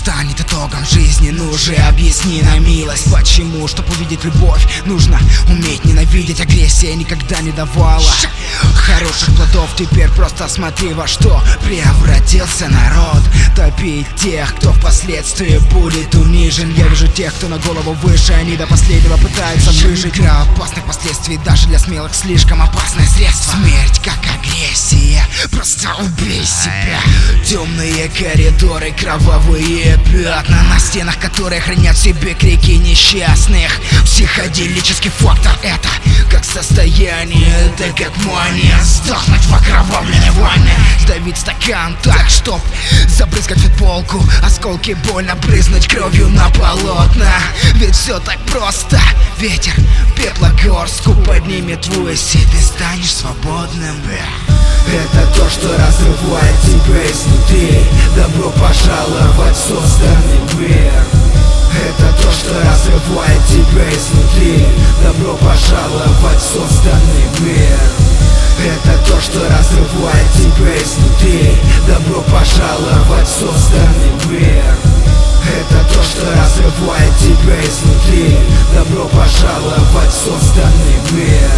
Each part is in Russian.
станет итогом жизни. Ну же, объясни на милость, почему, чтоб увидеть любовь, нужно уметь ненавидеть. Агрессия никогда не давала хороших плодов. Теперь просто смотри, во что превратился народ. Топить тех, кто впоследствии будет унижен. Я вижу тех, кто на голову выше, они до последнего пытаются выжить. Для опасных последствий, даже для смелых слишком опасное средство. Смерть как агрессия, просто убей себя. Темные коридоры, кровавые пятна на стенах, которые хранят в себе крики несчастных. Психоделический фактор — это как состояние, это как мания. Сдохнуть в окровавленной ванне, сдавить стакан так, чтоб забрызгать футболку, осколки больно брызнуть кровью на полотна. Ведь все так просто. Ветер пепла горстку поднимет ввысь, и ты станешь свободным. Это то, что разрывает тебя изнутри. Добро пожаловать в созданный мир. Это то, что разрывает тебя изнутри. Добро пожаловать в созданный мир. Это то, что разрывает тебя изнутри. Добро пожаловать в созданный мир. Это то, что разрывает тебя изнутри. Добро пожаловать в созданный мир.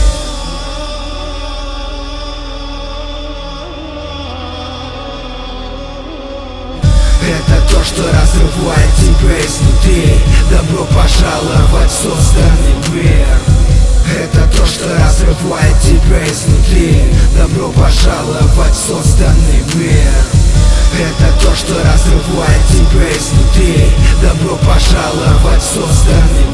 Это то, что разрывает тебя изнутри. Добро пожаловать в созданный мир. Это то, что разрывает тебя изнутри. Добро пожаловать в созданный мир. Это то, что разрывает тебя изнутри. Добро пожаловать в созданный мир.